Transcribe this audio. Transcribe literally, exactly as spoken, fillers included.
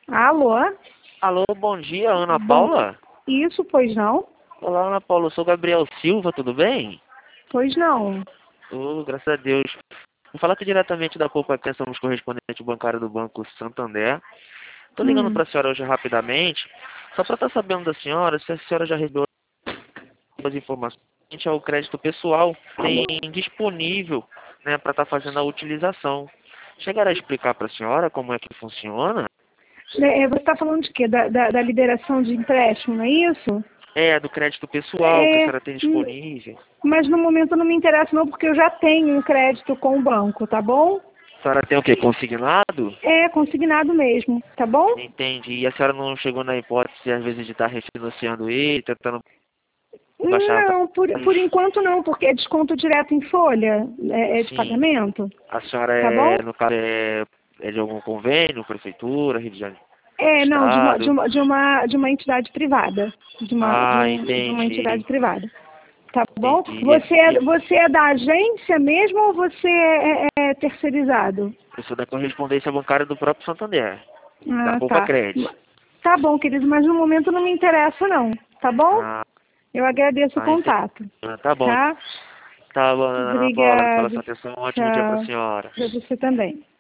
Alô? Alô, bom dia, Ana Bom, Paula? isso, pois não? Olá, Ana Paula, eu sou Gabriel Silva, tudo bem? Pois não. Oh, graças a Deus. Vou falar aqui diretamente da Poupa Crença, somos correspondente bancário do Banco Santander. Estou ligando Hum. para a senhora hoje rapidamente, só para estar sabendo da senhora se a senhora já recebeu as informações ao crédito pessoal tem disponível, né, para estar fazendo a utilização. Chegará a explicar para a senhora como é que funciona? É, você está falando de quê? Da, da, da liberação de empréstimo, não é isso? É, do crédito pessoal que a É, senhora tem hum, disponível. mas no momento não me interessa não, porque eu já tenho um crédito com o banco, tá bom? A senhora tem o quê? Consignado? É, consignado mesmo, tá bom? Entendi. E a senhora não chegou na hipótese, às vezes, de estar refinanciando ele, tentando baixar Não, por, a... por enquanto não, porque é desconto direto em folha, é, é de Sim. pagamento, A senhora tá é, bom? no caso, é, é de algum convênio, prefeitura, Rio de Janeiro, É, não, de uma, de Estado? uma, de uma, de uma entidade privada, de uma, de Ah, um, de uma entidade entendi. privada. Tá bom? Entendi. Você é, E, você é da agência mesmo ou você é, é é terceirizado? eu sou da correspondência bancária do próprio Santander, da Ah, Poupa tá. Cred. Tá bom, querido, mas no momento não me interessa não, tá bom? Ah, Eu agradeço o ah, entendi. contato, Tá bom. tá? Tá bom, Ana Paula. Pela Obrigada. sua atenção. Um ótimo dia para a Tchau. senhora. Para você também.